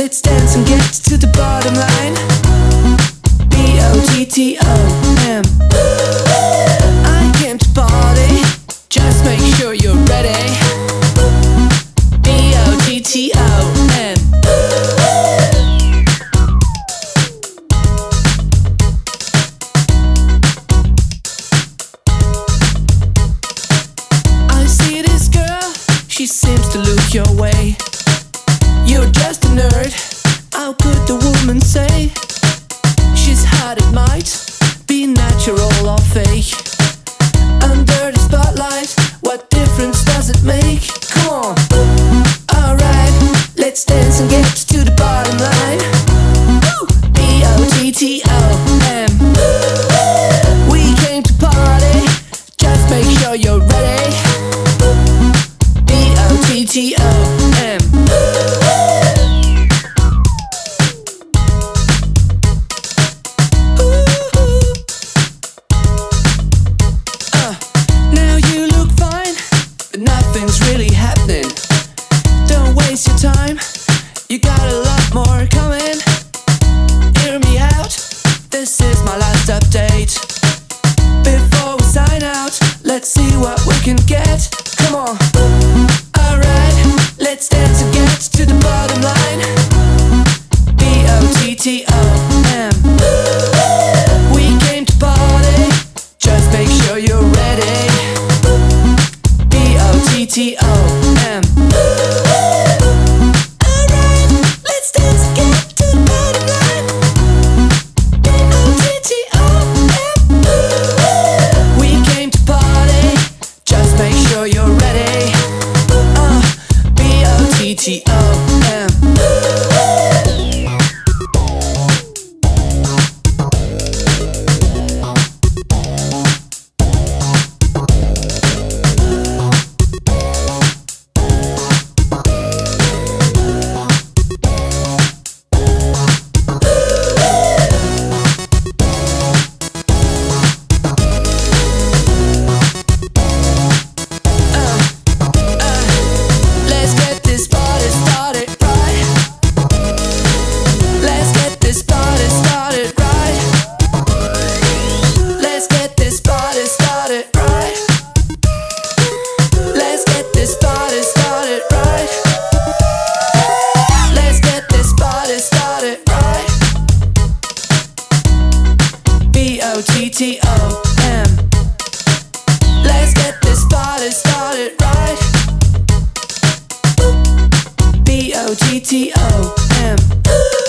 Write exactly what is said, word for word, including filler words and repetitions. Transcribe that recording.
let's dance and get to the bottom line. B O T T O M. I came to party, just make sure you're ready. B O T T O M. I see this girl, she seems to look your way. You're just a nerd, how could the woman say? She's hot, it might be natural or fake. Under the spotlight, what difference does it make? Come on, alright, let's dance and get to the bottom line. B O T T O M. We came to party, just make sure you're ready. B O T T O M. Nothing's really happening. Don't waste your time, you got a lot more coming. Hear me out, this is my last update. Before we sign out, let's see what we can get. Come on, alright, let's dance and get to the bottom line. B O T T O M. We came to party, just make sure you're ready. B O T T O M. Alright, let's dance and get to the bottom line. B O T T O M. We came to party, just make sure you're ready. Uh, B O T T O M. B O T T O M. Let's get this party started right. B O T T O M.